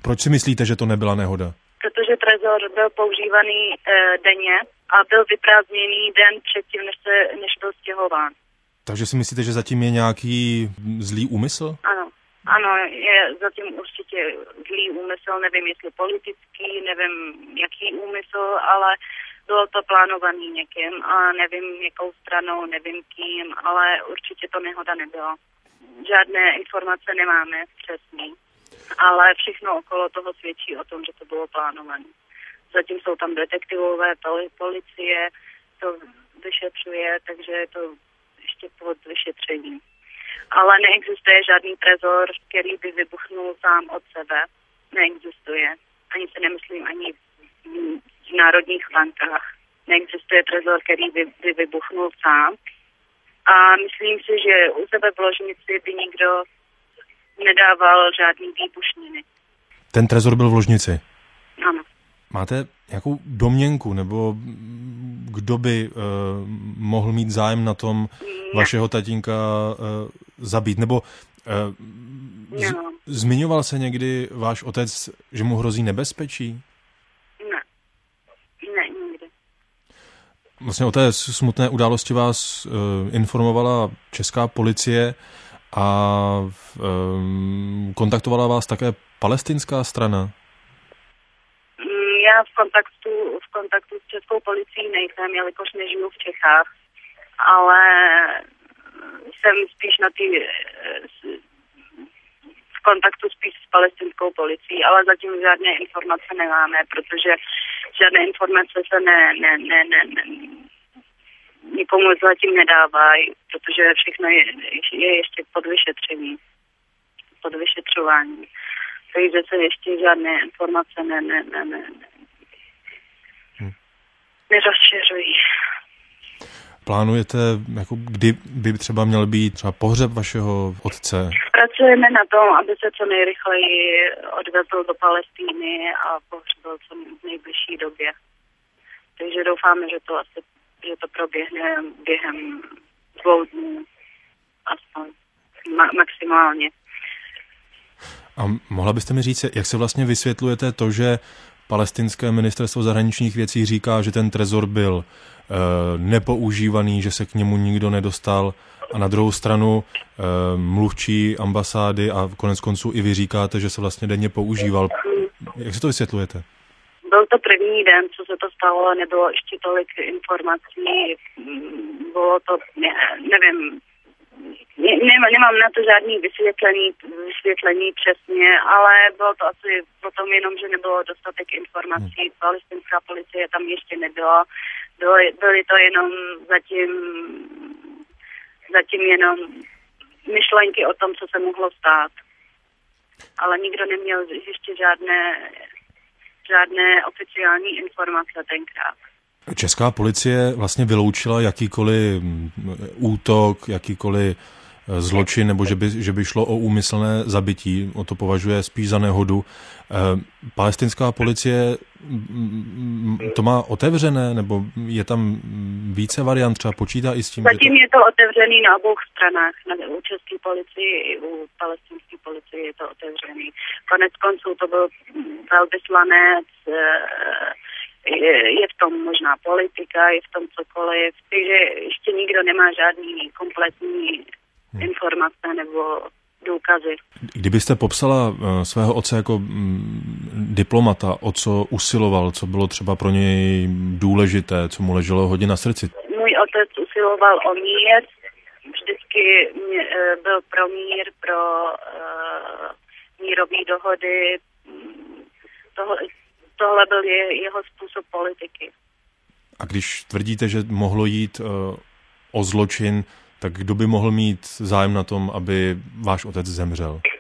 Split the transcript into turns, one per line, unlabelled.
Proč si myslíte, že to nebyla nehoda?
Protože trezor byl používaný denně a byl vyprázdněný den předtím, než byl stěhován.
Takže si myslíte, že zatím je nějaký zlý úmysl?
Ano, je zatím určitě zlý úmysl, nevím, jestli politický, nevím, jaký úmysl, ale bylo to plánovaný někým a nevím, jakou stranou, nevím kým, ale určitě to nehoda nebyla. Žádné informace nemáme přesný, ale všechno okolo toho svědčí o tom, že to bylo plánované. Zatím jsou tam detektivové, policie, to vyšetřuje, takže je to ještě pod vyšetřením. Ale neexistuje žádný trezor, který by vybuchnul sám od sebe. Neexistuje. Ani si nemyslím ani v národních bankách. Neexistuje trezor, který by vybuchnul sám. A myslím si, že u sebe v ložnici by nikdo nedával žádný výbušniny.
Ten trezor byl v ložnici?
Ano.
Máte nějakou domněnku, nebo kdo by mohl mít zájem na tom vašeho tatínka zabít? Nebo zmiňoval se někdy váš otec, že mu hrozí nebezpečí?
Ne, nikdy.
Vlastně o té smutné události vás informovala česká policie a kontaktovala vás také palestinská strana?
Já v kontaktu s českou policií nejsem, jelikož nežiju v Čechách, ale jsem spíš v kontaktu spíš s palestinskou policií, ale zatím žádné informace nemáme, protože žádné informace se nikomu zatím nedávají, protože všechno je ještě pod vyšetření, pod vyšetřování. Takže se ještě žádné informace nerozšiřují.
Plánujete, jako kdy by třeba měl být třeba pohřeb vašeho otce?
Pracujeme na tom, aby se co nejrychleji odvezl do Palestiny a pohřbil co v nejbližší době. Takže doufáme, že to proběhne během 2 dnů, aspoň maximálně.
A mohla byste mi říct, jak se vlastně vysvětlujete to, že palestinské ministerstvo zahraničních věcí říká, že ten trezor byl nepoužívaný, že se k němu nikdo nedostal, a na druhou stranu mluvčí ambasády a konec konců i vy říkáte, že se vlastně denně používal. Jak si to vysvětlujete?
Byl to první den, co se to stalo, nebylo ještě tolik informací, bylo to, nevím, nemám na to žádný vysvětlení přesně, ale bylo to asi potom jenom, že nebylo dostatek informací. Palestinská policie tam ještě nebyla. Byly to jenom zatím jenom myšlenky o tom, co se mohlo stát. Ale nikdo neměl ještě žádné oficiální informace tenkrát.
Česká policie vlastně vyloučila jakýkoliv útok, jakýkoliv zločin, nebo že by šlo o úmyslné zabití. O to považuje spíš za nehodu. Palestinská policie to má otevřené, nebo je tam více variant, třeba počítá i s tím?
Zatím je to otevřený na obou stranách. U české policie i u palestinské policie je to otevřený. Konec konců to byl velvyslanec, je v tom možná politika, je v tom cokoliv, takže ještě nikdo nemá žádný kompletní informace nebo důkazy.
Kdybyste popsala svého otce jako diplomata, o co usiloval, co bylo třeba pro něj důležité, co mu leželo hodně na srdci?
Můj otec usiloval o mír, vždycky byl pro mír, pro mírové dohody. Tohle byl jeho způsob politiky.
A když tvrdíte, že mohlo jít o zločin, tak kdo by mohl mít zájem na tom, aby váš otec zemřel?